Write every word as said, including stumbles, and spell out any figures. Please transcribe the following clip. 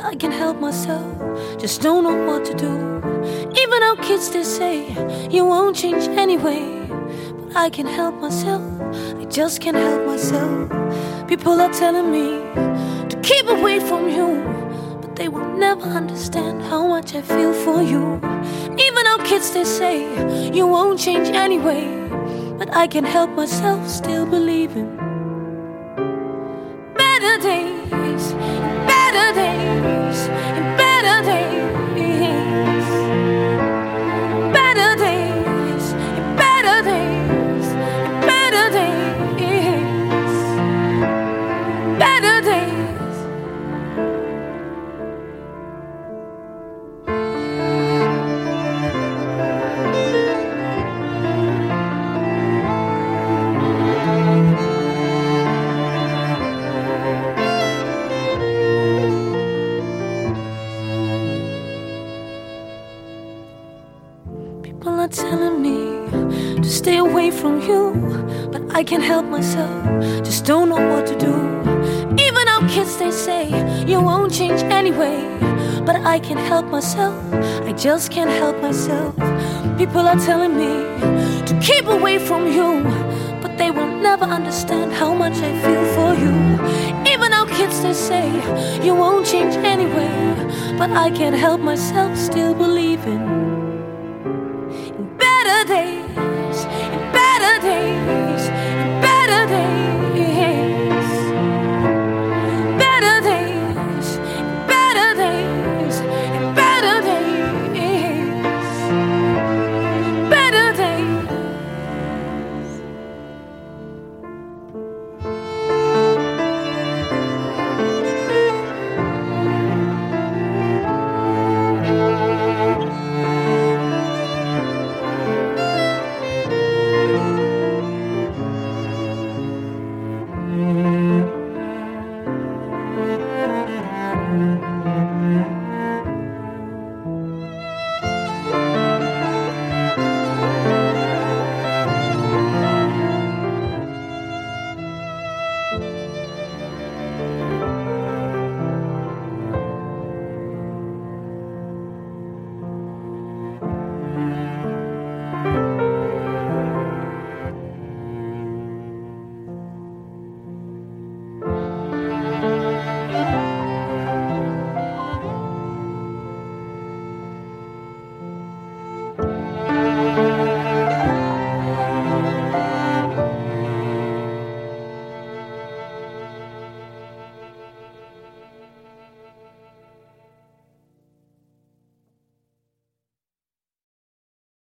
I can help myself, just don't know what to do. Even our kids, they say you won't change anyway, but I can help myself, I just can't help myself. People are telling me to keep away from you, but they will never understand how much I feel for you. Even our kids, they say you won't change anyway, but I can help myself, still believing better days, better days, better days, better days, better days, better days, better days. People are telling me to stay away from you, but I can't help myself, just don't know what to do. Even our kids, they say you won't change anyway, but I can't help myself, I just can't help myself. People are telling me to keep away from you, but they will never understand how much I feel for you. Even our kids, they say you won't change anyway, but I can't help myself,